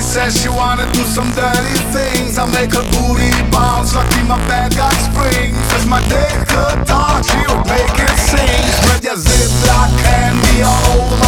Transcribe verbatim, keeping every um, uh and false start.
says she wanna do some dirty things. I make her booty bounce, lucky my bag got springs. Cause my dick could talk, she would make it sing. Spread your ziploc candy all over